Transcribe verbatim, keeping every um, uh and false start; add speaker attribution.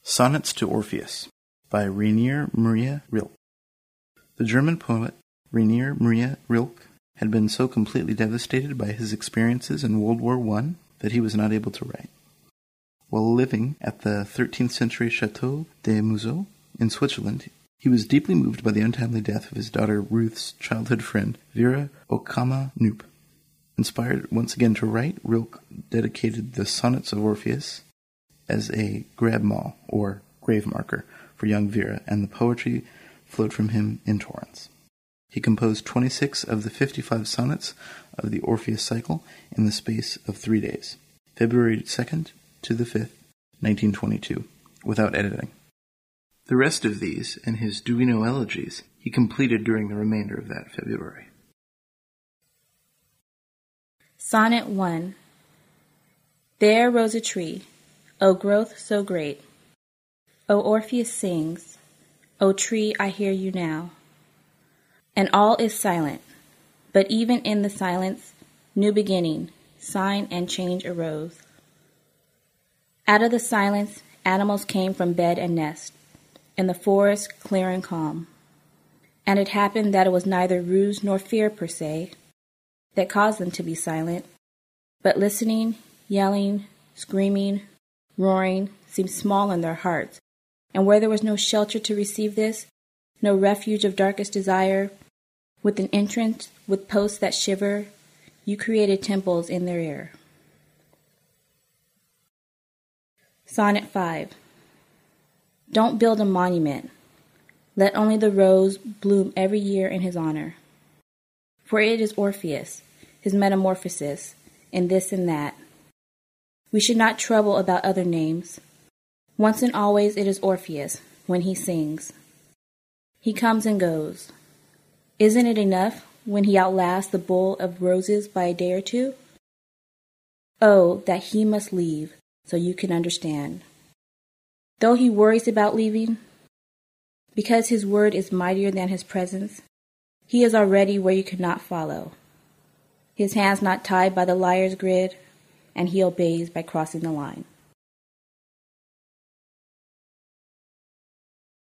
Speaker 1: Sonnets to Orpheus by Rainer Maria Rilke. The German poet Rainer Maria Rilke had been so completely devastated by his experiences in World War One that he was not able to write. While living at the thirteenth century Château de Mouzeau in Switzerland, he was deeply moved by the untimely death of his daughter Ruth's childhood friend, Vera Okama Knoop. Inspired once again to write, Rilke dedicated the Sonnets of Orpheus as a grabmal, or grave marker, for young Vera, and the poetry flowed from him in torrents. He composed twenty-six of the fifty-five sonnets of the Orpheus cycle in the space of three days, February second to the fifth, nineteen twenty-two, without editing. The rest of these, and his Duino elegies, he completed during the remainder of that February.
Speaker 2: Sonnet one. There rose a tree, O growth so great. O Orpheus sings, O tree, I hear you now. And all is silent, but even in the silence, new beginning, sign and change arose. Out of the silence, animals came from bed and nest, in the forest clear and calm. And it happened that it was neither ruse nor fear per se that caused them to be silent, but listening, yelling, screaming, roaring seemed small in their hearts, and where there was no shelter to receive this, no refuge of darkest desire, with an entrance with posts that shiver, you created temples in their ear. Sonnet five. Don't build a monument. Let only the rose bloom every year in his honor. For it is Orpheus, his metamorphosis, in this and that. We should not trouble about other names. Once and always it is Orpheus, when he sings. He comes and goes. Isn't it enough when he outlasts the bowl of roses by a day or two? Oh, that he must leave, so you can understand. Though he worries about leaving, because his word is mightier than his presence, he is already where you could not follow. His hands not tied by the liar's grid, and he obeys by crossing the line.